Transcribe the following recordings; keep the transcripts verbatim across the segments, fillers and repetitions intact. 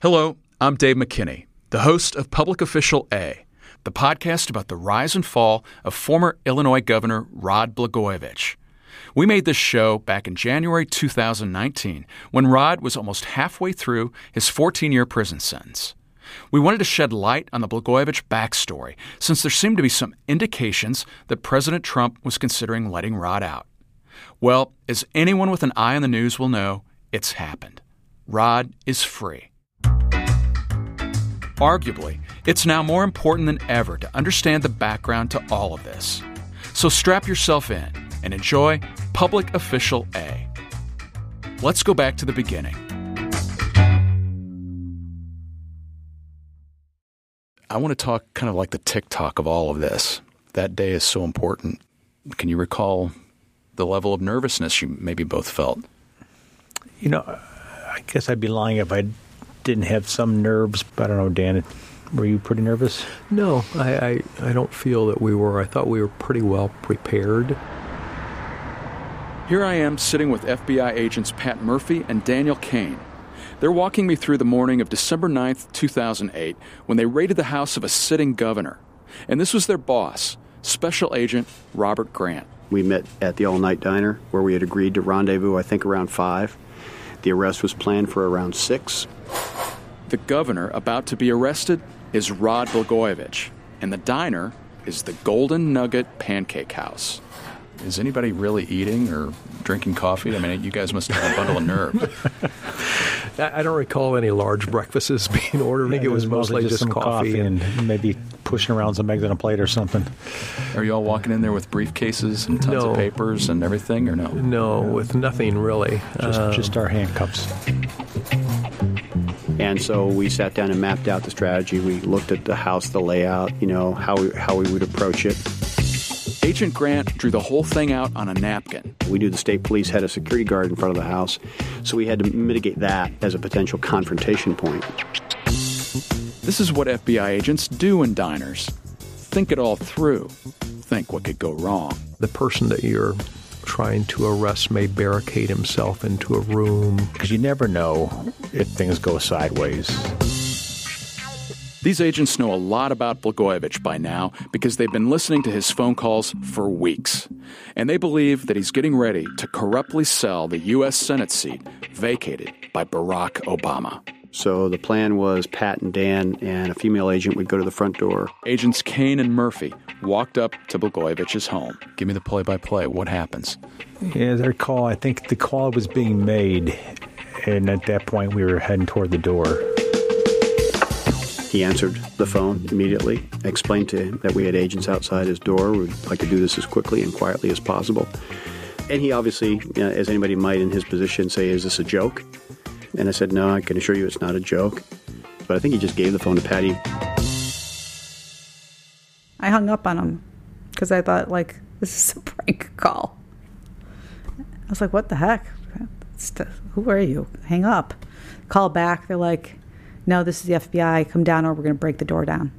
Hello, I'm Dave McKinney, the host of Public Official A, the podcast about the rise and fall of former Illinois Governor Rod Blagojevich. We made this show back in January two thousand nineteen, when Rod was almost halfway through his fourteen-year prison sentence. We wanted to shed light on the Blagojevich backstory, since there seemed to be some indications that President Trump was considering letting Rod out. Well, as anyone with an eye on the news will know, it's happened. Rod is free. Arguably, it's now more important than ever to understand the background to all of this. So strap yourself in and enjoy Public Official A. Let's go back to the beginning. I want to talk kind of like the TikTok of all of this. That day is so important. Can you recall the level of nervousness you maybe both felt? You know, I guess I'd be lying if I didn't have some nerves, but I don't know, Dan, were you pretty nervous? No, I, I, I don't feel that we were. I thought we were pretty well prepared. Here I am sitting with F B I agents Pat Murphy and Daniel Kane. They're walking me through the morning of December ninth, two thousand eight, when they raided the house of a sitting governor. And this was their boss, Special Agent Robert Grant. We met at the all-night diner where we had agreed to rendezvous, I think, around five. The arrest was planned for around six. The governor about to be arrested is Rod Blagojevich, and the diner is the Golden Nugget Pancake House. Is anybody really eating or drinking coffee? I mean, you guys must have a bundle of nerve. I don't recall any large breakfasts being ordered. I think Yeah, it was mostly just, just some coffee. coffee and maybe pushing around some eggs on a plate or something. Are you all walking in there with briefcases and tons No. of papers and everything, or no? No, with nothing really. Just, Um, just our handcuffs. And so we sat down and mapped out the strategy. We looked at the house, the layout, you know, how we, how we would approach it. Agent Grant drew the whole thing out on a napkin. We knew the state police had a security guard in front of the house, so we had to mitigate that as a potential confrontation point. This is what F B I agents do in diners. Think it all through. Think what could go wrong. the person that you're trying to arrest may barricade himself into a room. Because you never know if things go sideways. These agents know a lot about Blagojevich by now because they've been listening to his phone calls for weeks. And they believe that he's getting ready to corruptly sell the U S Senate seat vacated by Barack Obama. So the plan was Pat and Dan and a female agent would go to the front door. Agents Kane and Murphy walked up to Blagojevich's home. Give me the play-by-play. What happens? Yeah, as I recall, I think the call was being made, and at that point we were heading toward the door. He answered the phone immediately, explained to him that we had agents outside his door. We'd like to do this as quickly and quietly as possible. And he obviously, you know, as anybody might in his position, say, is this a joke? And I said, no, I can assure you it's not a joke. But I think he just gave the phone to Patty. I hung up on him because I thought, like, this is a prank call. I was like, what the heck? Who are you? Hang up. Call back. They're like, no, this is the F B I. Come down or we're going to break the door down.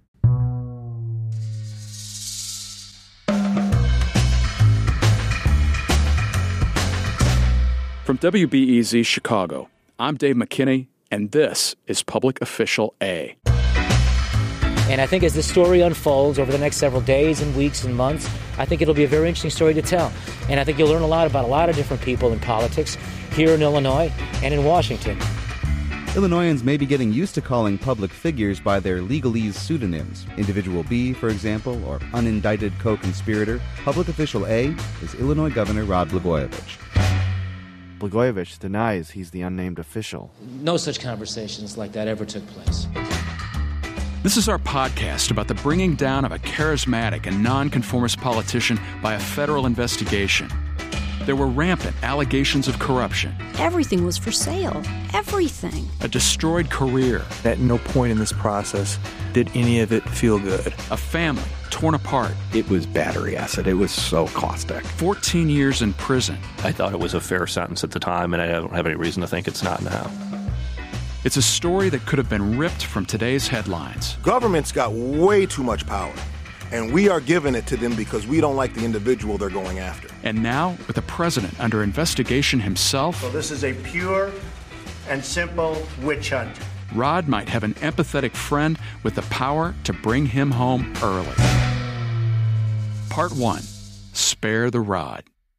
From W B E Z Chicago, I'm Dave McKinney, and this is Public Official A. And I think as this story unfolds over the next several days and weeks and months, I think it'll be a very interesting story to tell. And I think you'll learn a lot about a lot of different people in politics here in Illinois and in Washington. Illinoisans may be getting used to calling public figures by their legalese pseudonyms. Individual B, for example, or unindicted co-conspirator. Public Official A is Illinois Governor Rod Blagojevich. Blagojevich denies he's the unnamed official. No such conversations like that ever took place. This is our podcast about the bringing down of a charismatic and nonconformist politician by a federal investigation. There were rampant allegations of corruption. Everything was for sale. Everything. A destroyed career. At no point in this process did any of it feel good. A family torn apart. It was battery acid. It was so caustic. fourteen years in prison. I thought it was a fair sentence at the time, and I don't have any reason to think it's not now. It's a story that could have been ripped from today's headlines. Government's got way too much power, and we are giving it to them because we don't like the individual they're going after. And now, with the president under investigation himself... So this is a pure and simple witch hunt. Rod might have an empathetic friend with the power to bring him home early. Part one, Spare the Rod.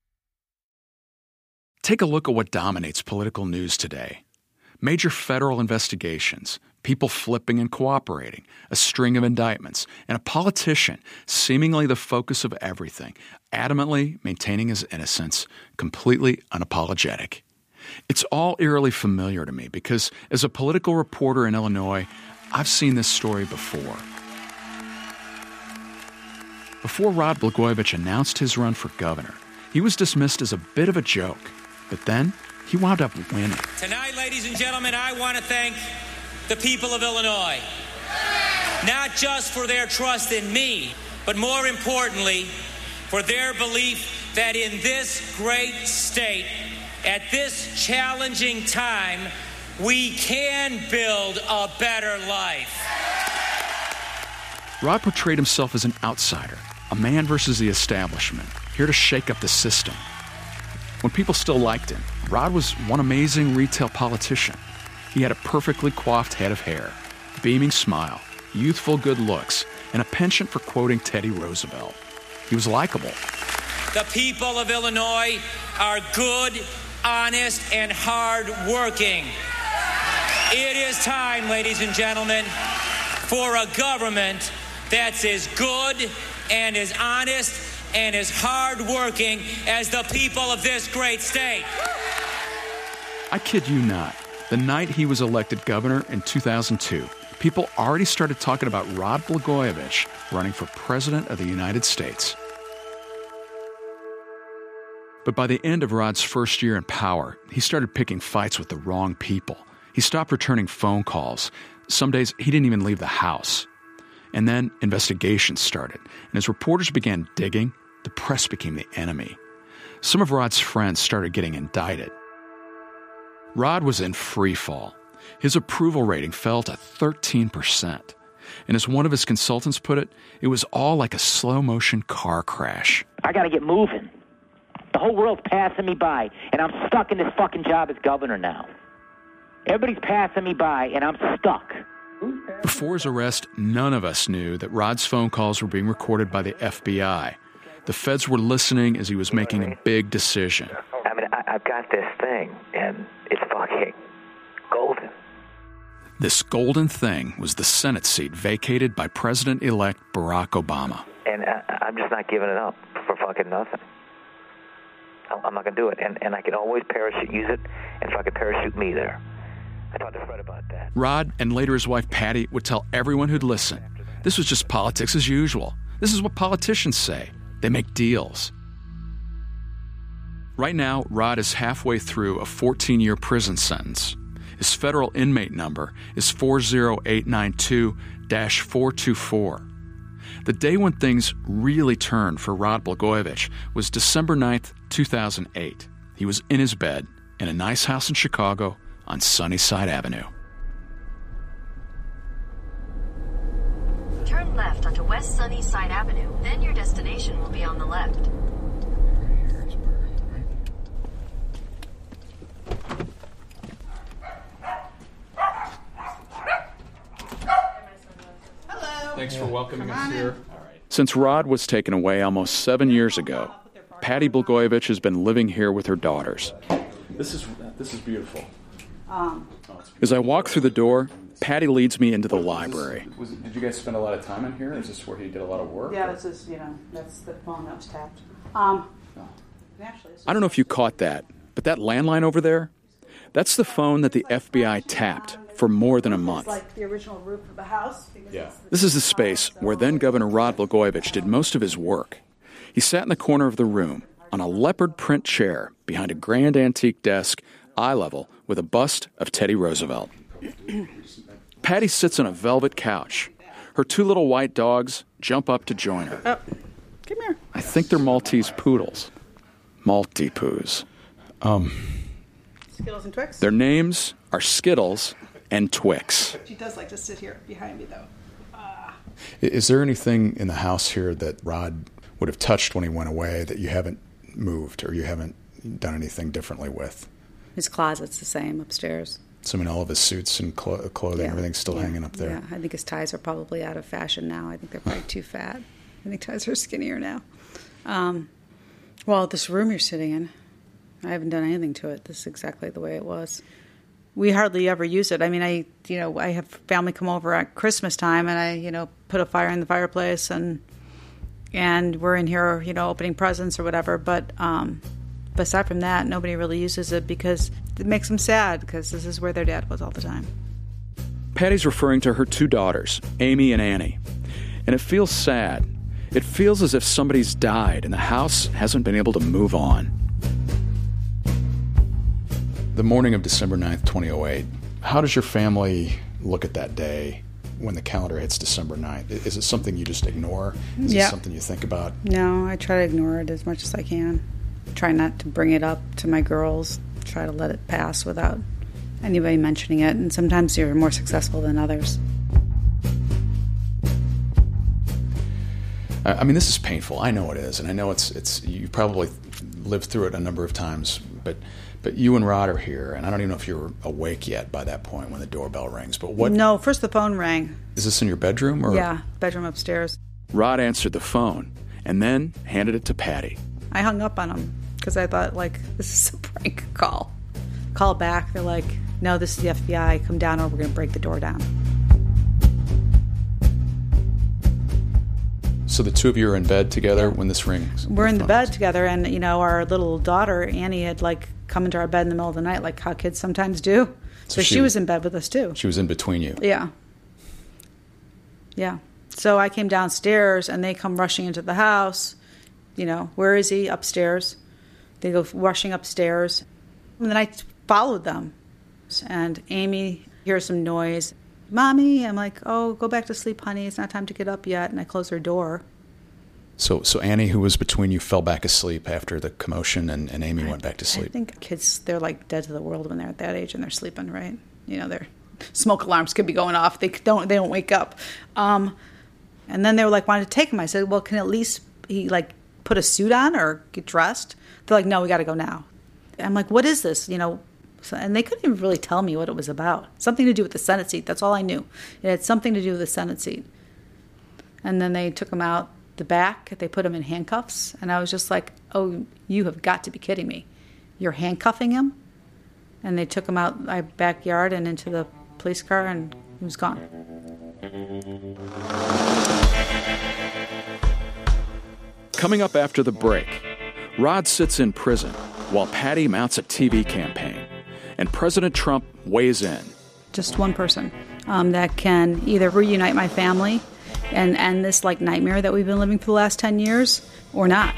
Take a look at what dominates political news today. Major federal investigations, people flipping and cooperating, a string of indictments, and a politician, seemingly the focus of everything, adamantly maintaining his innocence, completely unapologetic. It's all eerily familiar to me because as a political reporter in Illinois, I've seen this story before. Before Rod Blagojevich announced his run for governor, he was dismissed as a bit of a joke, but then he wound up winning. Tonight, ladies and gentlemen, I want to thank the people of Illinois, not just for their trust in me, but more importantly, for their belief that in this great state, at this challenging time, we can build a better life. Rod portrayed himself as an outsider, a man versus the establishment, here to shake up the system. When people still liked him, Rod was one amazing retail politician. He had a perfectly coiffed head of hair, beaming smile, youthful good looks, and a penchant for quoting Teddy Roosevelt. He was likable. The people of Illinois are good, honest, and hard-working. It is time, ladies and gentlemen, for a government that's as good and as honest and as hard-working as the people of this great state. I kid you not. The night he was elected governor in two thousand two, people already started talking about Rod Blagojevich running for president of the United States. But by the end of Rod's first year in power, he started picking fights with the wrong people. He stopped returning phone calls. Some days, he didn't even leave the house. And then investigations started, and as reporters began digging, the press became the enemy. Some of Rod's friends started getting indicted. Rod was in free fall. His approval rating fell to thirteen percent. And as one of his consultants put it, it was all like a slow-motion car crash. I got to get moving. The whole world's passing me by, and I'm stuck in this fucking job as governor now. Everybody's passing me by, and I'm stuck. Before his arrest, none of us knew that Rod's phone calls were being recorded by the F B I. The feds were listening as he was making a big decision. I mean, I, I've got this thing, and it's fucking golden. This golden thing was the Senate seat vacated by President-elect Barack Obama. And I, I'm just not giving it up for fucking nothing. I'm not going to do it. And, and I can always parachute, use it, and fucking parachute me there. I talked to Fred about that. Rod, and later his wife Patty, would tell everyone who'd listen, this was just politics as usual. This is what politicians say. They make deals. Right now, Rod is halfway through a fourteen-year prison sentence. His federal inmate number is four zero eight nine two dash four two four. The day when things really turned for Rod Blagojevich was December ninth, two thousand eight. He was in his bed in a nice house in Chicago on Sunnyside Avenue. Turn left onto West Sunnyside Avenue, then your destination will be on the left. Thanks for welcoming us here. Since Rod was taken away almost seven years ago, Patty Blagojevich has been living here with her daughters. This is this is beautiful. Um, As I walk through the door, Patty leads me into the library. Was it, did you guys spend a lot of time in here? Is this where he did a lot of work? yeah, this is, you know, that's the phone that was tapped. Um, actually, I don't know if you caught that, but that landline over there, that's the phone that the F B I tapped for more than a month. It's like the original roof of the house. Yeah. This is the space where then Governor Rod Blagojevich did most of his work. He sat in the corner of the room on a leopard print chair behind a grand antique desk, eye level, with a bust of Teddy Roosevelt. Patty sits on a velvet couch. Her two little white dogs jump up to join her. Oh, come here. I think they're Maltese poodles. Maltipoo. Um, Skittles and Twix? Their names are Skittles and Twix. She does like to sit here behind me, though. Uh, Is there anything in the house here that Rod would have touched when he went away that you haven't moved or you haven't done anything differently with? His closet's the same upstairs. Assuming all of his suits and clo- clothing, Yeah. everything's still Yeah. hanging up there. Yeah, I think his ties are probably out of fashion now. I think they're probably too fat. I think ties are skinnier now. Um, well, this room you're sitting in, I haven't done anything to it. This is exactly the way it was. We hardly ever use it. I mean, I, you know, I have family come over at Christmas time, and I, you know, put a fire in the fireplace, and and we're in here, you know, opening presents or whatever. But um, but aside from that, nobody really uses it because it makes them sad because this is where their dad was all the time. Patty's referring to her two daughters, Amy and Annie. And it feels sad. It feels as if somebody's died and the house hasn't been able to move on. The morning of December ninth, twenty oh eight, how does your family look at that day when the calendar hits December ninth? Is it something you just ignore? Is Yeah. it something you think about? No, I try to ignore it as much as I can. Try not to bring it up to my girls. Try to let it pass without anybody mentioning it. And sometimes you're more successful than others. I mean, this is painful. I know it is, and I know it's it's. You probably lived through it a number of times, but but you and Rod are here, and I don't even know if you were awake yet by that point when the doorbell rings. But what? No, first the phone rang. Is this in your bedroom or? Yeah, bedroom upstairs. Rod answered the phone and then handed it to Patty. I hung up on them because I thought, like, this is a prank call. Call back. They're like, no, this is the F B I. Come down or we're going to break the door down. So the two of you are in bed together when this rings? We're in the bed together, and, you know, our little daughter, Annie, had, like, come into our bed in the middle of the night, like how kids sometimes do. So, So she, she- was in bed with us, too. She was in between you. Yeah. Yeah. So I came downstairs, and they come rushing into the house. You know, where is he? Upstairs. They go rushing upstairs. And then I followed them. And Amy hears some noise. Mommy, I'm like, oh, go back to sleep, honey. It's not time to get up yet. And I close her door. So so Annie, who was between you, fell back asleep after the commotion, and, and Amy went back to I sleep. think kids, they're like dead to the world when they're at that age and they're sleeping, right? You know, their smoke alarms could be going off. They don't they don't wake up. Um, and then they were like, wanted to take him. I said, well, can at least he like put a suit on or get dressed? They're like, no, we got to go now. I'm like, what is this? You know, so, and they couldn't even really tell me what it was about. Something to do with the Senate seat. That's all I knew. It had something to do with the Senate seat. And then they took him out the back. They put him in handcuffs. And I was just like, oh, you have got to be kidding me. You're handcuffing him? And they took him out my backyard and into the police car, and he was gone. Coming up after the break, Rod sits in prison while Patty mounts a T V campaign, and President Trump weighs in. Just one person um, that can either reunite my family and end this like nightmare that we've been living for the last ten years, or not.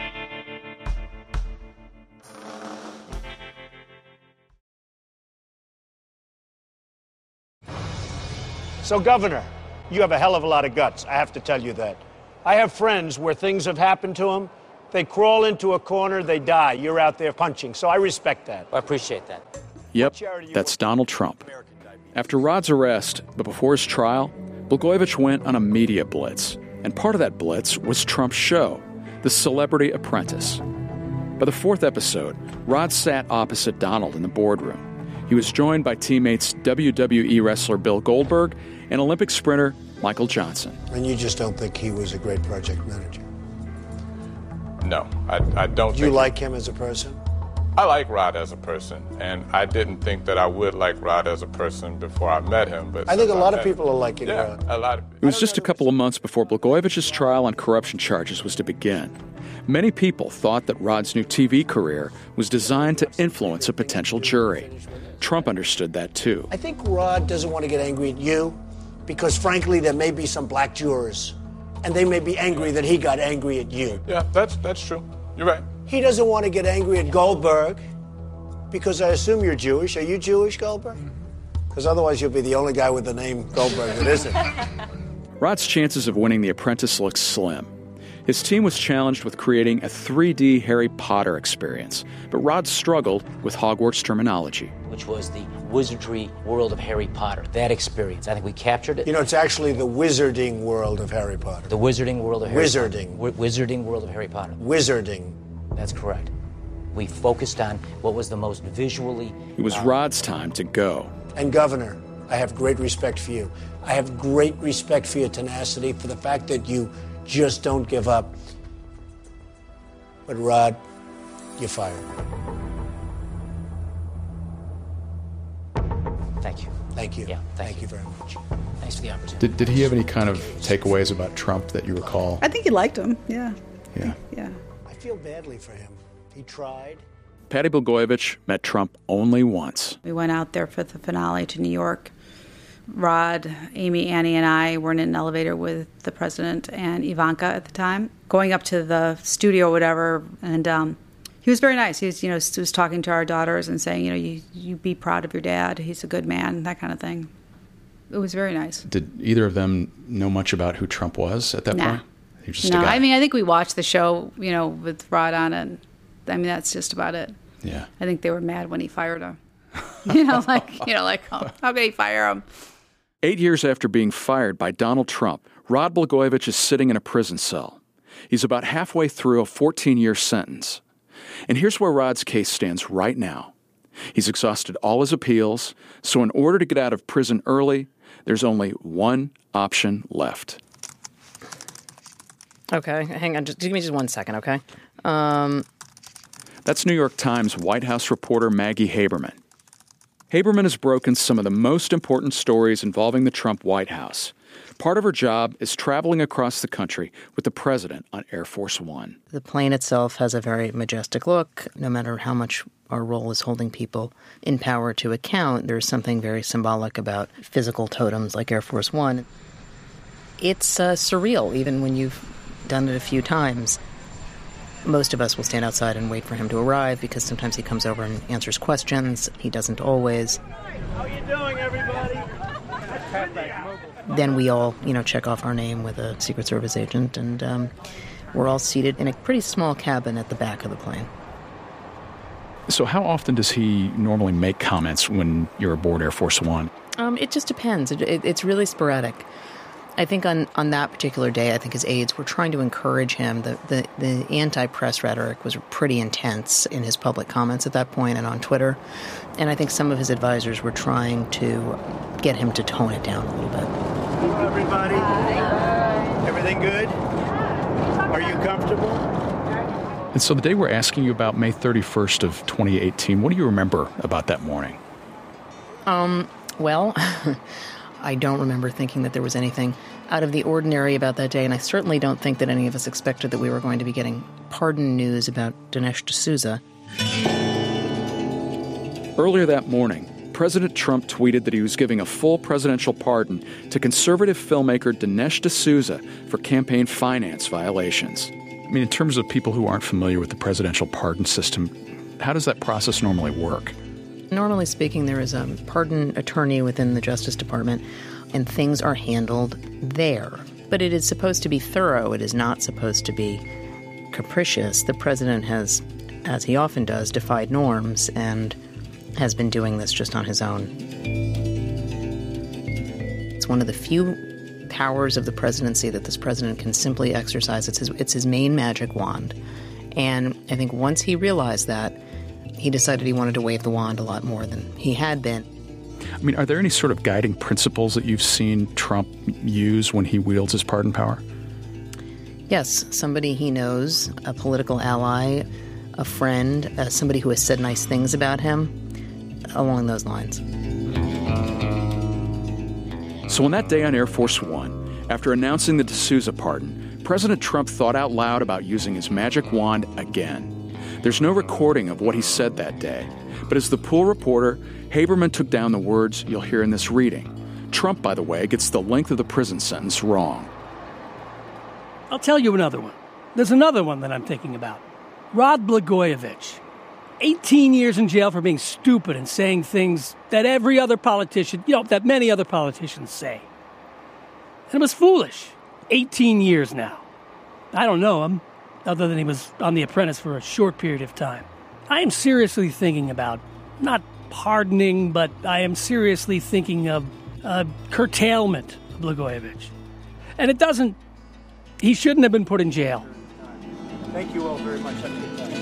So, Governor, you have a hell of a lot of guts. I have to tell you that. I have friends where things have happened to them. They crawl into a corner, they die. You're out there punching. So I respect that. I appreciate that. Yep, that's Donald Trump. After Rod's arrest, but before his trial, Blagojevich went on a media blitz. And part of that blitz was Trump's show, The Celebrity Apprentice. By the fourth episode, Rod sat opposite Donald in the boardroom. He was joined by teammates W W E wrestler Bill Goldberg and Olympic sprinter Michael Johnson. And you just don't think he was a great project manager? No, I, I don't Do you think like him as a person? I like Rod as a person, and I didn't think that I would like Rod as a person before I met him. But I think a since lot of met people him- are liking yeah, Rod. a lot of It was just a couple of months before Blagojevich's trial on corruption charges was to begin. Many people thought that Rod's new T V career was designed to influence a potential jury. Trump understood that too. I think Rod doesn't want to get angry at you because, frankly, there may be some black jurors, and they may be angry that he got angry at you. Yeah, that's that's true. You're right. He doesn't want to get angry at Goldberg because I assume you're Jewish. Are you Jewish, Goldberg? Because otherwise you'll be the only guy with the name Goldberg that isn't. Rod's chances of winning The Apprentice looked slim. His team was challenged with creating a three D Harry Potter experience, but Rod struggled with Hogwarts terminology. Which was the wizardry world of Harry Potter. That experience. I think we captured it. You know, it's actually the wizarding world of Harry Potter. The wizarding world of Harry Wizarding. Potter. Wi- Wizarding world of Harry Potter. Wizarding. That's correct. We focused on what was the most visually... It was Rod's time to go. And Governor, I have great respect for you. I have great respect for your tenacity, for the fact that you just don't give up. But Rod, you're fired. Thank you. Thank you. Yeah, thank, thank you. you very much. Thanks for the opportunity. Did, did he have any kind of takeaways about Trump that you recall? I think he liked him. Yeah. Yeah. Yeah. I feel badly for him. He tried. Patty Blagojevich met Trump only once. We went out there for the finale to New York. Rod, Amy, Annie, and I were in an elevator with the president and Ivanka at the time, going up to the studio or whatever. And um, he was very nice. He was, you know, was talking to our daughters and saying, you know, you, you be proud of your dad. He's a good man, that kind of thing. It was very nice. Did either of them know much about who Trump was at that nah. point? You're just no, a guy. I mean, I think we watched the show, you know, with Rod on it. I mean, that's just about it. Yeah. I think they were mad when he fired him. You know, like, you know, like, oh, how could he fire him? Eight years after being fired by Donald Trump, Rod Blagojevich is sitting in a prison cell. He's about halfway through a fourteen-year sentence. And here's where Rod's case stands right now. He's exhausted all his appeals, so in order to get out of prison early, there's only one option left. Okay, hang on. Just give me just one second, okay? Um... That's New York Times White House reporter Maggie Haberman. Haberman has broken some of the most important stories involving the Trump White House. Part of her job is traveling across the country with the president on Air Force One. The plane itself has a very majestic look. No matter how much our role is holding people in power to account, there's something very symbolic about physical totems like Air Force One. It's uh, surreal, even when you've done it a few times. Most of us will stand outside and wait for him to arrive because sometimes he comes over and answers questions. He doesn't always. How you doing, everybody? Then we all, you know, check off our name with a Secret Service agent, and um, we're all seated in a pretty small cabin at the back of the plane. So how often does he normally make comments when you're aboard Air Force One? Um, it just depends. It, it, it's really sporadic. I think on, on that particular day, I think his aides were trying to encourage him. The, the, the anti-press rhetoric was pretty intense in his public comments at that point and on Twitter. And I think some of his advisors were trying to get him to tone it down a little bit. Hello, everybody. Hi. Everything good? Are you comfortable? And so the day we're asking you about, May thirty-first of twenty eighteen, what do you remember about that morning? Um, well... I don't remember thinking that there was anything out of the ordinary about that day, and I certainly don't think that any of us expected that we were going to be getting pardon news about Dinesh D'Souza. Earlier that morning, President Trump tweeted that he was giving a full presidential pardon to conservative filmmaker Dinesh D'Souza for campaign finance violations. I mean, in terms of people who aren't familiar with the presidential pardon system, how does that process normally work? Normally speaking, there is a pardon attorney within the Justice Department, and things are handled there. But it is supposed to be thorough. It is not supposed to be capricious. The president has, as he often does, defied norms and has been doing this just on his own. It's one of the few powers of the presidency that this president can simply exercise. It's his, it's his main magic wand. And I think once he realized that, he decided he wanted to wave the wand a lot more than he had been. I mean, are there any sort of guiding principles that you've seen Trump use when he wields his pardon power? Yes, somebody he knows, a political ally, a friend, uh, somebody who has said nice things about him, along those lines. So on that day on Air Force One, after announcing the D'Souza pardon, President Trump thought out loud about using his magic wand again. There's no recording of what he said that day, but as the pool reporter, Haberman took down the words you'll hear in this reading. Trump, by the way, gets the length of the prison sentence wrong. I'll tell you another one. There's another one that I'm thinking about. Rod Blagojevich. eighteen years in jail for being stupid and saying things that every other politician, you know, that many other politicians say. And it was foolish. eighteen years now. I don't know him, other than he was on The Apprentice for a short period of time. I am seriously thinking about, not pardoning, but I am seriously thinking of uh, curtailment of Blagojevich. And it doesn't, he shouldn't have been put in jail. Thank you all very much. Have a good time.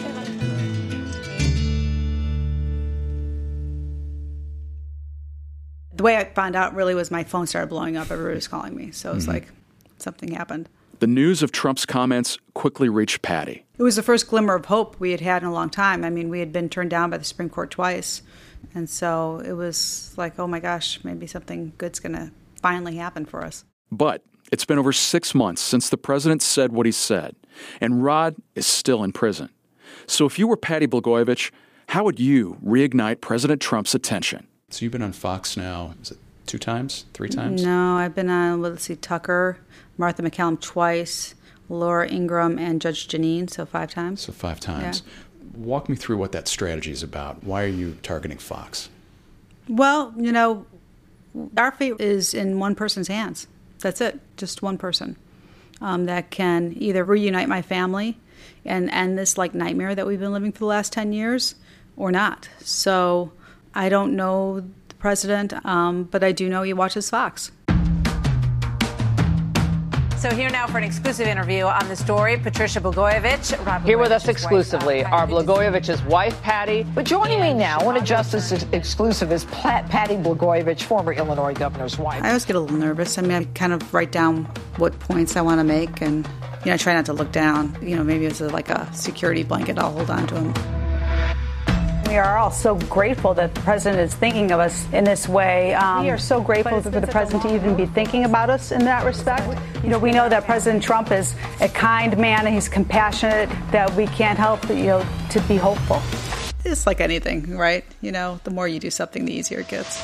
The way I found out really was my phone started blowing up. Everybody was calling me. So it was mm-hmm. like something happened. The news of Trump's comments quickly reached Patty. It was the first glimmer of hope we had had in a long time. I mean, we had been turned down by the Supreme Court twice. And so it was like, oh my gosh, maybe something good's going to finally happen for us. But it's been over six months since the president said what he said, and Rod is still in prison. So if you were Patty Blagojevich, how would you reignite President Trump's attention? So you've been on Fox now, is it two times, three times? No, I've been on, let's see, Tucker, Martha McCallum twice, Laura Ingraham, and Judge Jeanine, so five times. So five times. Yeah. Walk me through what that strategy is about. Why are you targeting Fox? Well, you know, our fate is in one person's hands. That's it, just one person um, that can either reunite my family and end this like nightmare that we've been living for the last ten years or not. So I don't know the president, um, but I do know he watches Fox. So here now for an exclusive interview on the story, Patricia Blagojevich. Rod Here with us exclusively wife, uh, are Blagojevich's wife, Patty. But joining me now on a Justice exclusive is Pat, Patty Blagojevich, former Illinois governor's wife. I always get a little nervous. I mean, I kind of write down what points I want to make, and you know, I try not to look down. You know, maybe it's a, like a security blanket. I'll hold on to them. We are all so grateful that the president is thinking of us in this way. Um, we are so grateful for the president to even be thinking about us in that respect. You know, we know that President Trump is a kind man and he's compassionate, that we can't help, you know, to be hopeful. It's like anything, right? You know, the more you do something, the easier it gets.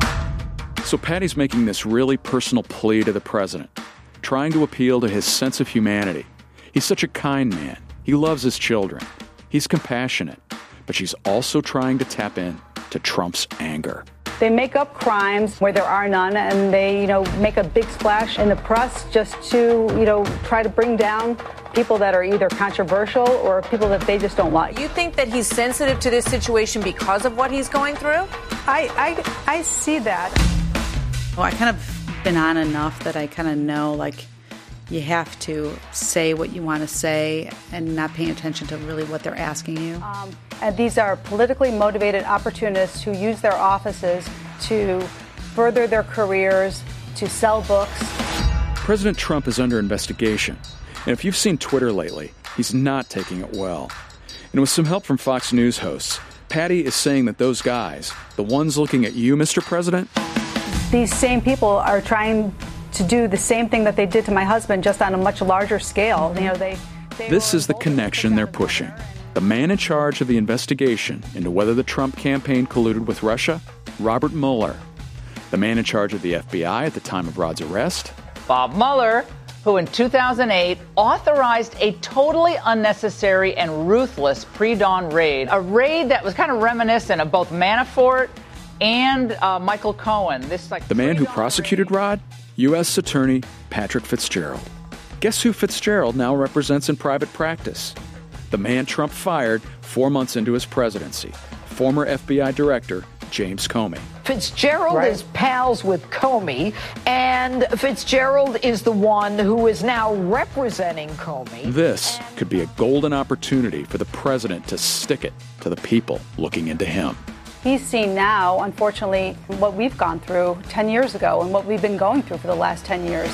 So Patty's making this really personal plea to the president, trying to appeal to his sense of humanity. He's such a kind man. He loves his children. He's compassionate. But she's also trying to tap in to Trump's anger. They make up crimes where there are none, and they, you know, make a big splash in the press just to, you know, try to bring down people that are either controversial or people that they just don't like. You think that he's sensitive to this situation because of what he's going through? I, I, I see that. Well, I kind of been on enough that I kind of know, like, you have to say what you want to say and not paying attention to really what they're asking you. Um, and these are politically motivated opportunists who use their offices to further their careers, to sell books. President Trump is under investigation. And if you've seen Twitter lately, he's not taking it well. And with some help from Fox News hosts, Patty is saying that those guys, the ones looking at you, Mister President, these same people are trying to do the same thing that they did to my husband, just on a much larger scale. You know, they. they this is the connection they're pushing. The man in charge of the investigation into whether the Trump campaign colluded with Russia, Robert Mueller. The man in charge of the F B I at the time of Rod's arrest, Bob Mueller, who in two thousand eight authorized a totally unnecessary and ruthless pre-dawn raid, a raid that was kind of reminiscent of both Manafort and uh, Michael Cohen. This like the man who prosecuted Rod, U S Attorney Patrick Fitzgerald. Guess who Fitzgerald now represents in private practice? The man Trump fired four months into his presidency, former F B I Director James Comey. Fitzgerald right. is pals with Comey, and Fitzgerald is the one who is now representing Comey. This could be a golden opportunity for the president to stick it to the people looking into him. He's seen now, unfortunately, what we've gone through ten years ago and what we've been going through for the last ten years.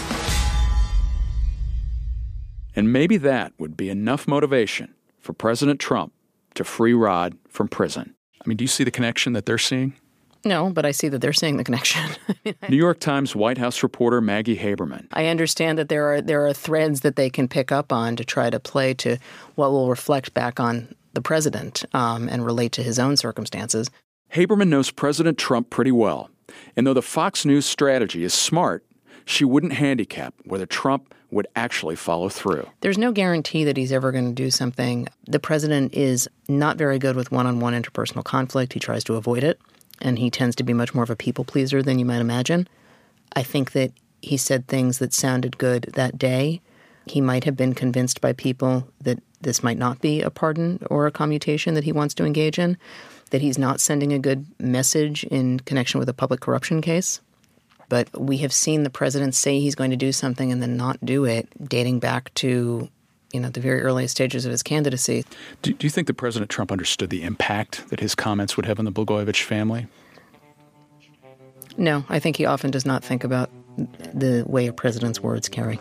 And maybe that would be enough motivation for President Trump to free Rod from prison. I mean, do you see the connection that they're seeing? No, but I see that they're seeing the connection. New York Times White House reporter Maggie Haberman. I understand that there are there are threads that they can pick up on to try to play to what will reflect back on the president um, and relate to his own circumstances. Haberman knows President Trump pretty well, and though the Fox News strategy is smart, she wouldn't handicap whether Trump would actually follow through. There's no guarantee that he's ever going to do something. The president is not very good with one-on-one interpersonal conflict. He tries to avoid it, and he tends to be much more of a people pleaser than you might imagine. I think that he said things that sounded good that day. He might have been convinced by people that this might not be a pardon or a commutation that he wants to engage in, that he's not sending a good message in connection with a public corruption case. But we have seen the president say he's going to do something and then not do it, dating back to, you know, the very earliest stages of his candidacy. Do, do you think that President Trump understood the impact that his comments would have on the Blagojevich family? No, I think he often does not think about the way a president's words carry.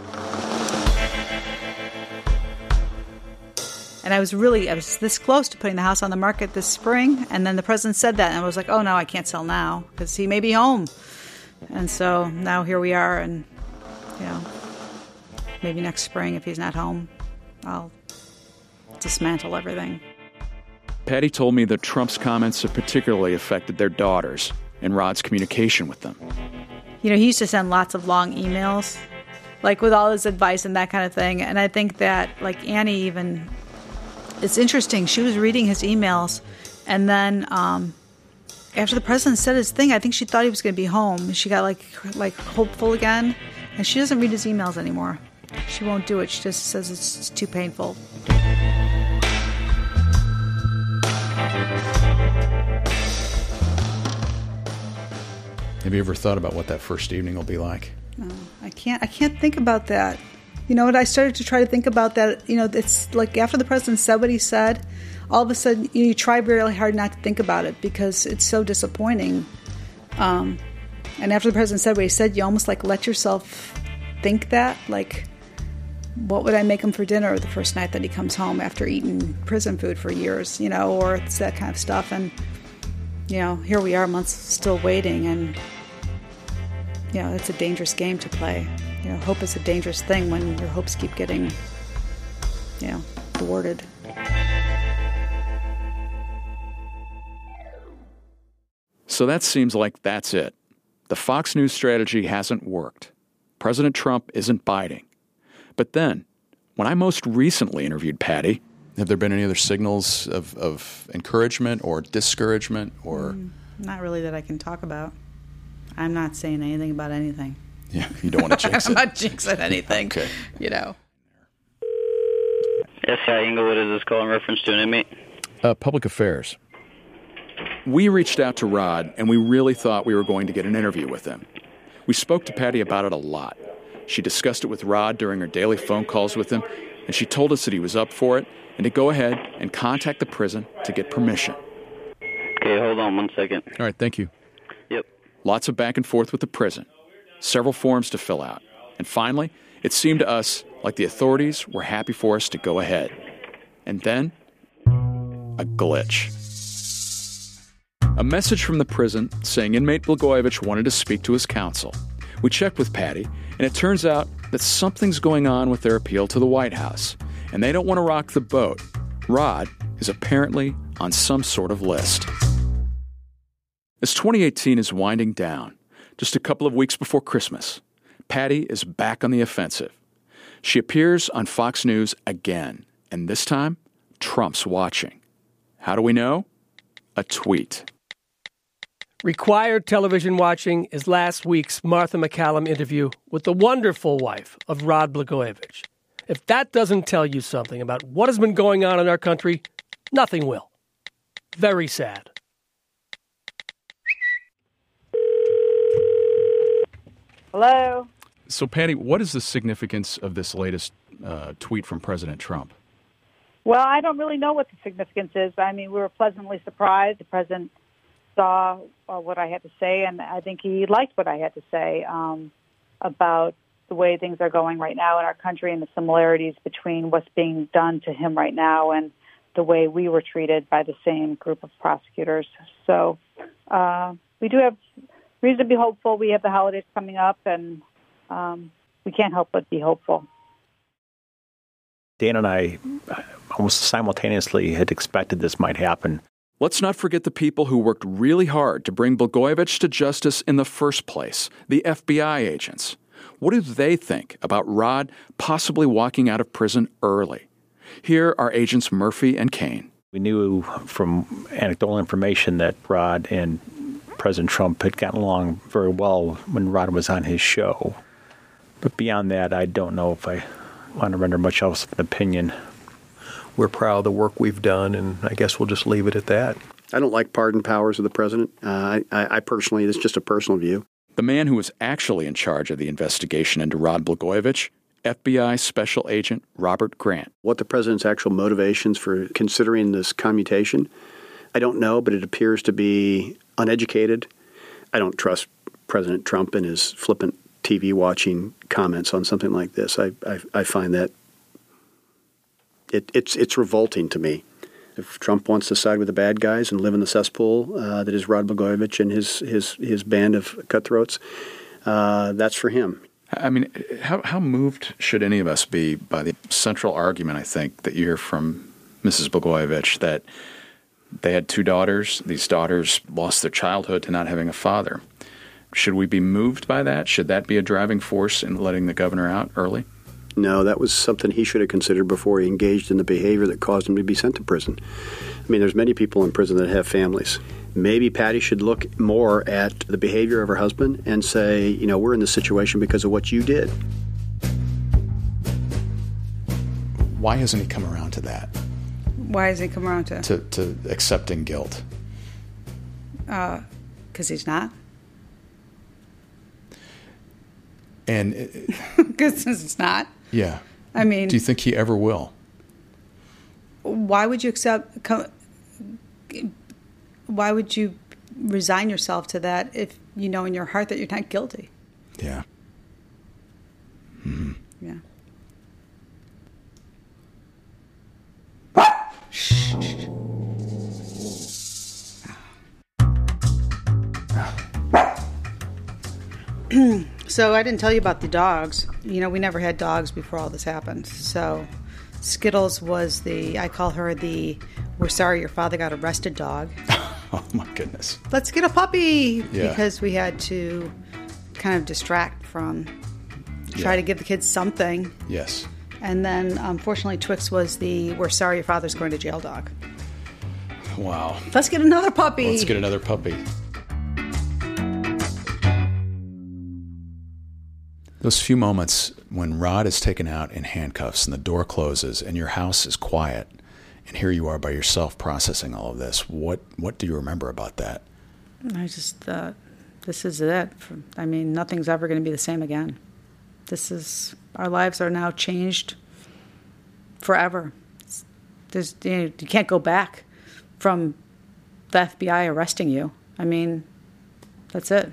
And I was really, I was this close to putting the house on the market this spring, and then the president said that, and I was like, oh, no, I can't sell now, because he may be home. And so now here we are, and, you know, maybe next spring, if he's not home, I'll dismantle everything. Patty told me that Trump's comments have particularly affected their daughters and Rod's communication with them. You know, he used to send lots of long emails, like with all his advice and that kind of thing. And I think that, like, Annie even, it's interesting. She was reading his emails, and then um, after the president said his thing, I think she thought he was going to be home. She got, like, like hopeful again, and she doesn't read his emails anymore. She won't do it. She just says it's, it's too painful. Have you ever thought about what that first evening will be like? No, I can't. I can't think about that. You know what? I started to try to think about that. You know, it's like after the president said what he said, all of a sudden you, know, you try really hard not to think about it because it's so disappointing. Um, and after the president said what he said, you almost like let yourself think that, like, what would I make him for dinner the first night that he comes home after eating prison food for years? You know, or it's that kind of stuff. And you know, here we are, months still waiting, and you know, it's a dangerous game to play. You know, hope is a dangerous thing when your hopes keep getting, you know, thwarted. So that seems like that's it. The Fox News strategy hasn't worked. President Trump isn't biting. But then, when I most recently interviewed Patty, have there been any other signals of, of encouragement or discouragement or? Mm, not really that I can talk about. I'm not saying anything about anything. Yeah, you don't want to jinx it. I'm not jinxing anything. Okay. You know. S C I Inglewood, is this call in reference to an inmate? Uh, public affairs. We reached out to Rod, and we really thought we were going to get an interview with him. We spoke to Patty about it a lot. She discussed it with Rod during her daily phone calls with him, and she told us that he was up for it and to go ahead and contact the prison to get permission. Okay, hold on one second. All right, thank you. Yep. Lots of back and forth with the prison, several forms to fill out, and finally, it seemed to us like the authorities were happy for us to go ahead. And then, a glitch. A message from the prison saying inmate Blagojevich wanted to speak to his counsel. We checked with Patty, and it turns out that something's going on with their appeal to the White House, and they don't want to rock the boat. Rod is apparently on some sort of list. As twenty eighteen is winding down, just a couple of weeks before Christmas, Patty is back on the offensive. She appears on Fox News again, and this time, Trump's watching. How do we know? A tweet. Required television watching is last week's Martha MacCallum interview with the wonderful wife of Rod Blagojevich. If that doesn't tell you something about what has been going on in our country, nothing will. Very sad. Hello? So, Patty, what is the significance of this latest uh, tweet from President Trump? Well, I don't really know what the significance is. I mean, we were pleasantly surprised. The president saw uh, what I had to say, and I think he liked what I had to say um, about the way things are going right now in our country and the similarities between what's being done to him right now and the way we were treated by the same group of prosecutors. So uh, we do have reason to be hopeful. We have the holidays coming up, and um, we can't help but be hopeful. Dan and I almost simultaneously had expected this might happen. Let's not forget the people who worked really hard to bring Blagojevich to justice in the first place, the F B I agents. What do they think about Rod possibly walking out of prison early? Here are Agents Murphy and Kane. We knew from anecdotal information that Rod and President Trump had gotten along very well when Rod was on his show. But beyond that, I don't know if I want to render much else of an opinion. We're proud of the work we've done, and I guess we'll just leave it at that. I don't like pardon powers of the president. Uh, I, I personally, this is just a personal view. The man who was actually in charge of the investigation into Rod Blagojevich, F B I Special Agent Robert Grant. What the president's actual motivations for considering this commutation, I don't know, but it appears to be uneducated. I don't trust President Trump and his flippant T V watching comments on something like this. I I, I find that it, it's it's revolting to me. If Trump wants to side with the bad guys and live in the cesspool uh, that is Rod Blagojevich and his his his band of cutthroats, uh, that's for him. I mean, how how moved should any of us be by the central argument, I think, that you hear from Missus Blagojevich, that they had two daughters. These daughters lost their childhood to not having a father. Should we be moved by that? Should that be a driving force in letting the governor out early? No, that was something he should have considered before he engaged in the behavior that caused him to be sent to prison. I mean, there's many people in prison that have families. Maybe Patty should look more at the behavior of her husband and say, you know, we're in this situation because of what you did. Why hasn't he come around to that? Why hasn't he come around to? To, to accepting guilt? Uh, because he's not. And because it's not. Yeah. I mean, do you think he ever will? Why would you accept? Come, why would you resign yourself to that if you know in your heart that you're not guilty? Yeah. Mm-hmm. Yeah. So I didn't tell you about the dogs. You know, we never had dogs before all this happened. So Skittles was the, I call her the, we're sorry your father got arrested dog. Oh, my goodness. Let's get a puppy. Yeah. Because we had to kind of distract from, try Yeah. to give the kids something. Yes. And then, unfortunately, Twix was the, we're sorry your father's going to jail dog. Wow. Let's get another puppy. Let's get another puppy. Those few moments when Rod is taken out in handcuffs and the door closes and your house is quiet and here you are by yourself processing all of this, what what do you remember about that? I just thought, this is it. I mean, nothing's ever going to be the same again. This is, our lives are now changed forever. There's, you know, you can't go back from the F B I arresting you. I mean, that's it.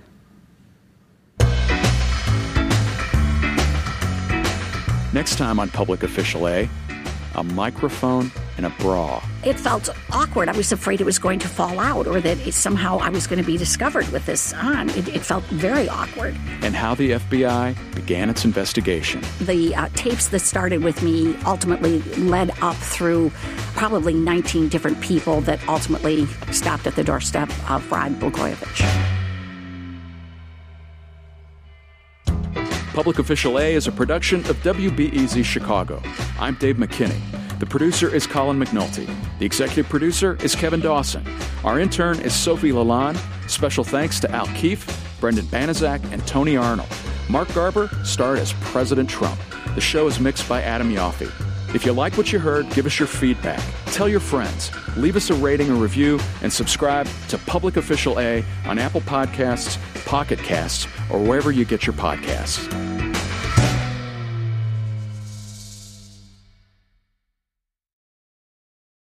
Next time on Public Official A, a microphone and a bra. It felt awkward. I was afraid it was going to fall out or that it, somehow I was going to be discovered with this on. It, it felt very awkward. And how the F B I began its investigation. The uh, tapes that started with me ultimately led up through probably nineteen different people that ultimately stopped at the doorstep of Rod Blagojevich. Public Official A is a production of W B E Z Chicago. I'm Dave McKinney. The producer is Colin McNulty. The executive producer is Kevin Dawson. Our intern is Sophie Lalonde. Special thanks to Al Keefe, Brendan Banaszak, and Tony Arnold. Mark Garber starred as President Trump. The show is mixed by Adam Yoffe. If you like what you heard, give us your feedback. Tell your friends. Leave us a rating or review, and subscribe to Public Official A on Apple Podcasts, Pocket Casts, or wherever you get your podcasts.